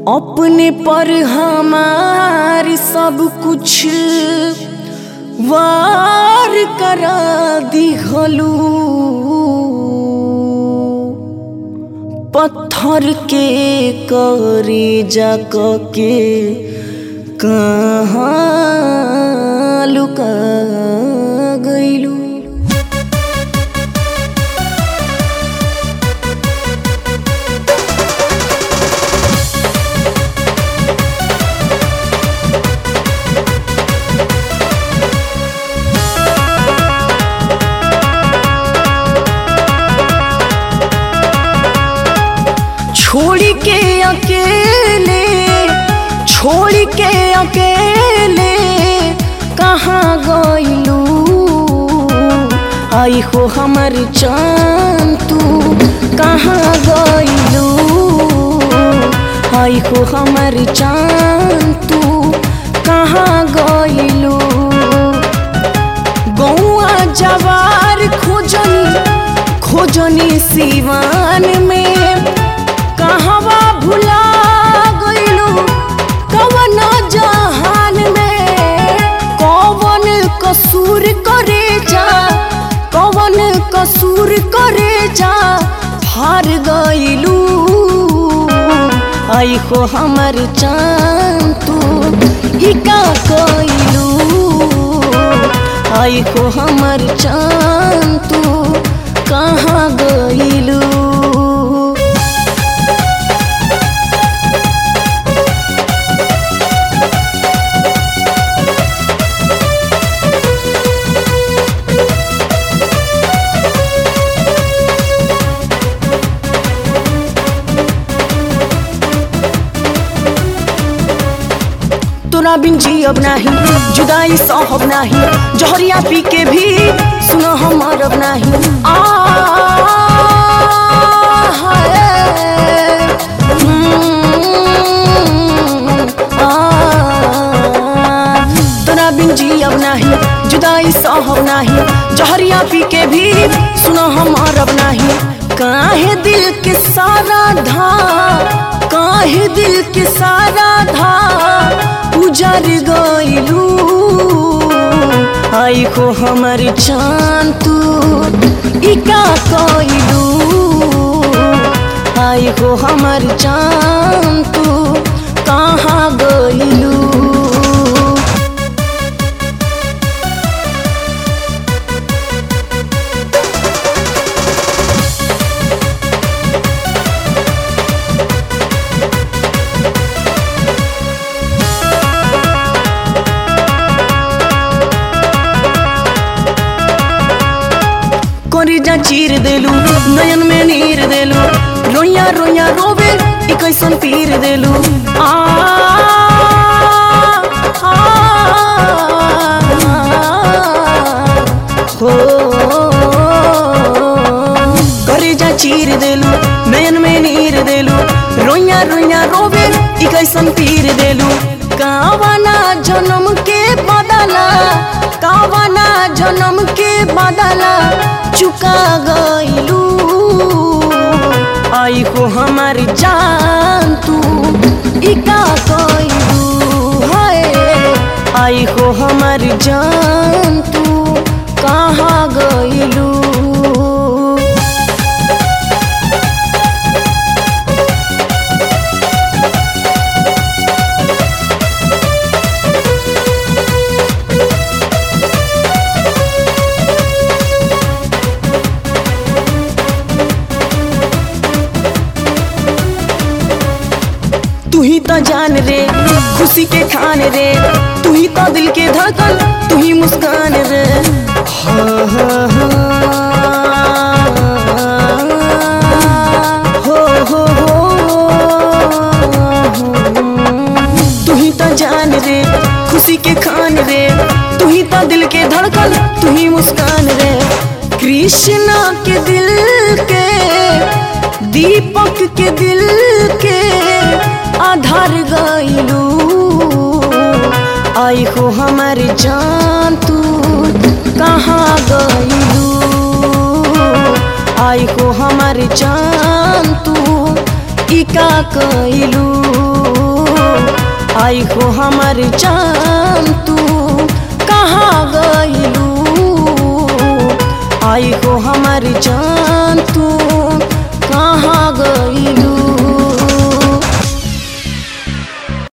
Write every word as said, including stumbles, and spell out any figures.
अपने पर हमार सब कुछ वार करा दिहलू, पत्थर के करेजा के कहाँ लुका गइलू। छोड़ के अकेले छोड़ के अकेले कहाँ गइलू, आई हो हमर जान तू कहाँ गइलू, आई हो हमर जान तू कहाँ गइलू। गौआ जवार खोजनी खोजनी सिवान में कहवा भुला गइलू, कवन जहान में कवन कसूर करे जा, कवन कसूर करे जा हार गइलू। आई हो हमर जान तू ई का कइलू, आई हो हमर जान तू कहाँ गइलू। तोरा बिन जियब नाही, जुदाई सहब नाही, जहरिया पी के भी सुनो हम मरब नाही। आ तोरा बिन जियब नाही, जुदाई सहब नाही, जहरिया पी के भी सुनो हम मरब नाही। काहे दिल के सारा धा, काहे दिल के सारा धा उजर गइलू। आई हो हमर जान तू ई का कइलू, आई हो हमर जान तू कहाँ गइलू। करेजा चीर देलू, नयन में नीर देलू, रोइया रोइया रोवे ई कैसन पीर देलू। आ हो करेजा चीर देलू, नयन में नीर देलू, रोइया रोइया रोवे ई कैसन पीर देलू। कावना जन्म के बदला, कावना जन्म के बदला चुका गइलू। आई हो हमर जान तू ई का कइलू, हाय आई हो हमर जान तू कहाँ गइलू। तू ही तो जान रे खुशी के खान रे, तू ही तो दिल के धड़कन, तू ही मुस्कान रे। हाँ हाँ हाँ हो हो हो तू ही तो जान रे खुशी के खान रे, तू ही तो दिल के धड़कन, तू ही मुस्कान रे। कृष्णा के दिल के, दीपक के दिल के आधार गइलू। आई हो हमर जान तू कहाँ गइलू, आई हो हमर जान तू ई का कइलू। आई हो हमर जान